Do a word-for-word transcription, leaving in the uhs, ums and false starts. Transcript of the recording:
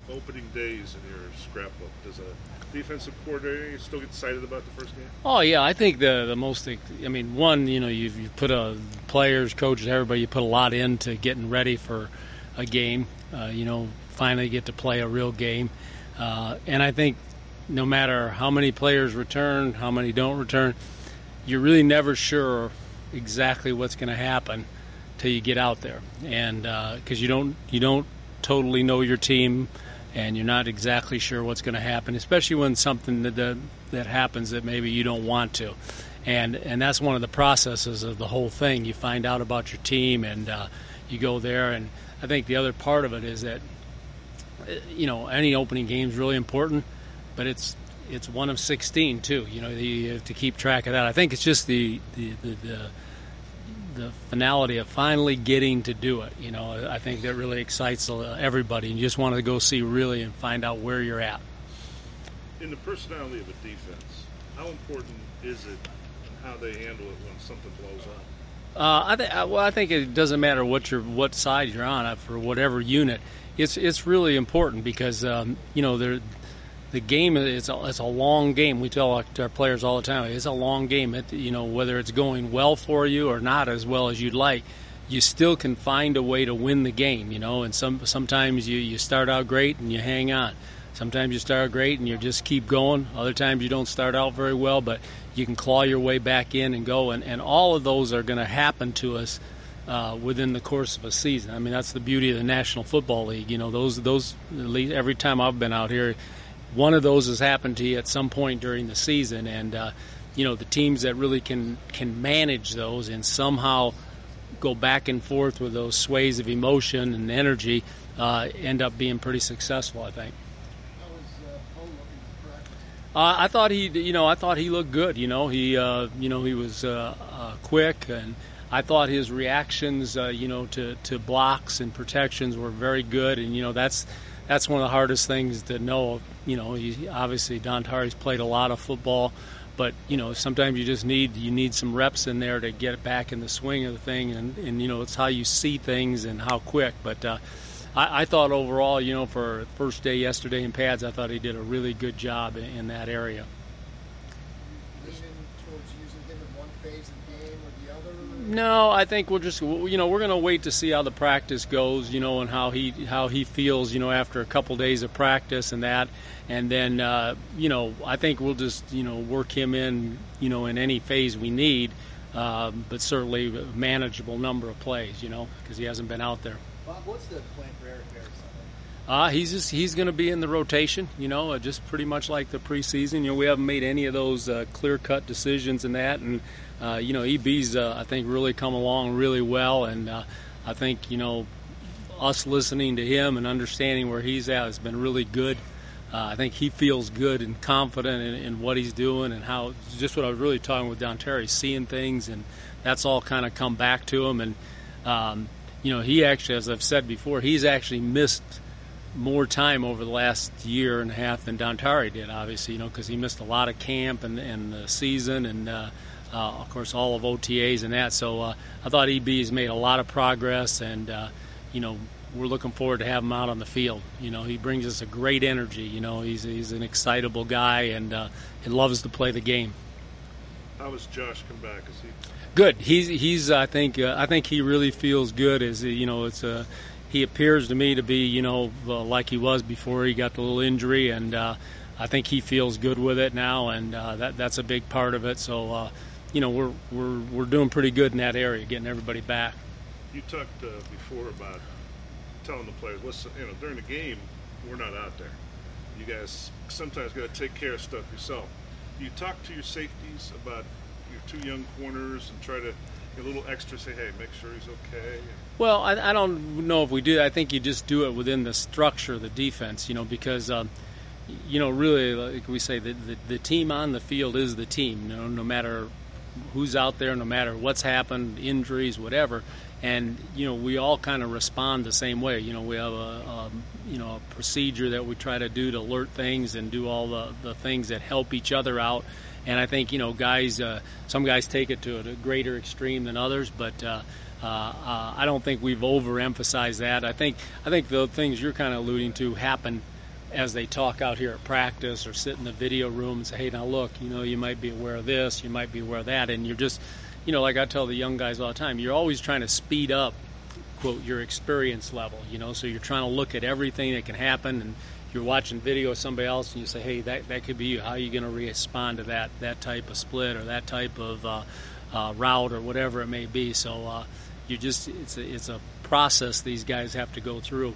opening days in your scrapbook? Does a defensive coordinator still get excited about the first game? Oh yeah, I think the the most. I mean, one, you know, you've you put a players, coaches, everybody. You put a lot into getting ready for a game. Uh, you know, finally get to play a real game, uh, and I think no matter how many players return, how many don't return, you're really never sure exactly what's going to happen till you get out there, and because uh, you don't you don't totally know your team, and you're not exactly sure what's going to happen, especially when something that, that that happens that maybe you don't want to, and and that's one of the processes of the whole thing. You find out about your team, and uh, you go there, and I think the other part of it is that you know any opening game is really important, but it's it's one of sixteen too. You know, you have to keep track of that. I think it's just the the the, the the finality of finally getting to do it. You know, I think that really excites everybody, and you just want to go see really and find out where you're at. In the personality of a defense, how important is it and how they handle it when something blows up? Uh, I th- well, I think it doesn't matter what you're, what side you're on for whatever unit. It's it's really important because um, you know they're. The game is a, it's a long game. We tell our players all the time, it's a long game. It, you know, whether it's going well for you or not as well as you'd like, you still can find a way to win the game. You know, and some sometimes you, you start out great and you hang on. Sometimes you start great and you just keep going. Other times you don't start out very well, but you can claw your way back in and go. And, and all of those are going to happen to us uh, within the course of a season. I mean, that's the beauty of the National Football League. You know, those those every time I've been out here, one of those has happened to you at some point during the season, and uh, you know the teams that really can can manage those and somehow go back and forth with those sways of emotion and energy uh, end up being pretty successful, I think. How was uh, Poe looking in practice? Uh, I thought he, you know, I thought he looked good. You know, he, uh, you know, he was uh, uh, quick, and I thought his reactions, uh, you know, to, to blocks and protections were very good, and you know that's. That's one of the hardest things to know. You know, he, obviously Dontari's played a lot of football, but you know sometimes you just need you need some reps in there to get it back in the swing of the thing, and, and you know it's how you see things and how quick. But uh, I, I thought overall, you know, for first day yesterday in pads, I thought he did a really good job in, in that area. Leaning towards using him in one phase of the game or the other? No, I think we'll just you know we're going to wait to see how the practice goes, you know, and how he how he feels, you know, after a couple days of practice and that, and then uh, you know I think we'll just you know work him in, you know, in any phase we need, uh, but certainly a manageable number of plays, you know, because he hasn't been out there. Bob, what's the plan for Eric Harris? Uh, he's just he's going to be in the rotation, you know, uh, just pretty much like the preseason. You know, we haven't made any of those uh, clear-cut decisions in that, and uh, you know, E B's uh, I think really come along really well, and uh, I think you know, us listening to him and understanding where he's at has been really good. Uh, I think he feels good and confident in, in what he's doing and how just what I was really talking with Dontari, seeing things, and that's all kind of come back to him, and um, you know, he actually, as I've said before, he's actually missed more time over the last year and a half than Dontari did, obviously, you know, because he missed a lot of camp and, and the season and, uh, uh, of course, all of O T As and that. So uh, I thought E B has made a lot of progress, and, uh, you know, we're looking forward to having him out on the field. You know, he brings us a great energy. You know, he's he's an excitable guy, and uh, he loves to play the game. How has Josh come back? Is he good? He's he's I think uh, I think he really feels good. As you know, it's a he appears to me to be, you know, uh, like he was before he got the little injury, and uh, I think he feels good with it now, and uh, that that's a big part of it. So, uh, you know, we're we're we're doing pretty good in that area, getting everybody back. You talked uh, before about telling the players, listen, you know, during the game, we're not out there. You guys sometimes got to take care of stuff yourself. You talk to your safeties about your two young corners and try to a little extra, say, hey, make sure he's okay. Well, I, I don't know if we do. I think you just do it within the structure of the defense, you know, because, um, you know, really, like we say, the, the, the team on the field is the team, you know, no matter who's out there, no matter what's happened, injuries, whatever. And, you know, we all kind of respond the same way. You know, we have a, a, you know, a procedure that we try to do to alert things and do all the, the things that help each other out. And I think, you know, guys, uh, some guys take it to a greater extreme than others, but uh, uh, uh, I don't think we've overemphasized that. I think I think the things you're kind of alluding to happen as they talk out here at practice or sit in the video room and say, hey, now look, you know, you might be aware of this, you might be aware of that, and you're just, you know, like I tell the young guys all the time, you're always trying to speed up, quote, your experience level, you know, so you're trying to look at everything that can happen, and you're watching video of somebody else and you say, hey, that, that could be you. How are you going to respond to that that type of split or that type of uh, uh, route or whatever it may be? So uh, you just it's a, it's a process these guys have to go through.